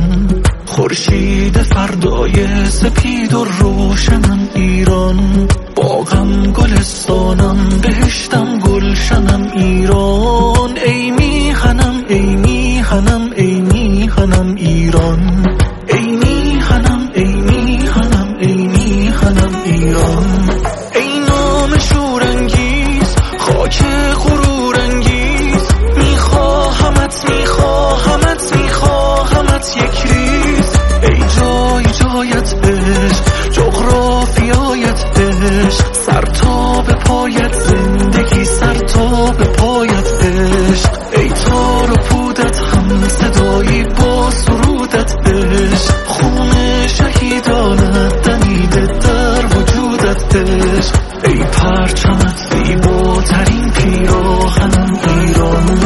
ایران، خورشید فردای سپید و روشنم ایران، باغم گلستانم بهشتم گلشنم ایران. ای میهنم ای میهنم ای میهنم ایران، ای میهنم ای میهنم ای میهنم ایران. ای نام شورانگیز خاک غرورانگیز، میخواهمت میخواهمت میخواهمت یک ریز. ای جای جایت عشق، جغرافیایت عشق، سر تا به پایت زندگی، سر تا به پایت عشق. ای تار و پودت هم صدایی با سرودت عشق، خون شهیدانت دمیده در وجودت عشق. ای پرچمت زیباترین پیراهنم ایران.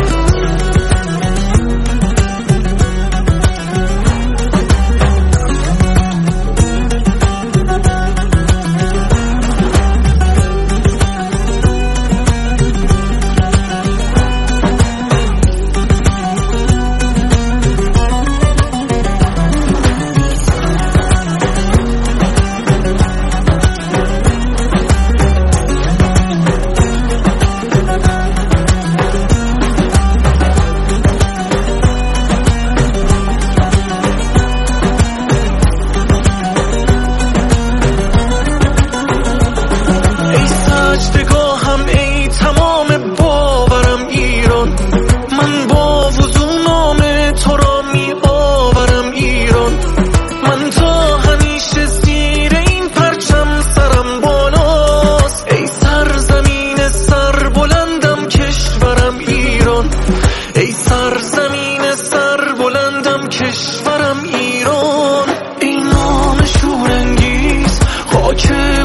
ای سرزمین سربلندم کشورم ایران، ای نام شورانگیز خاک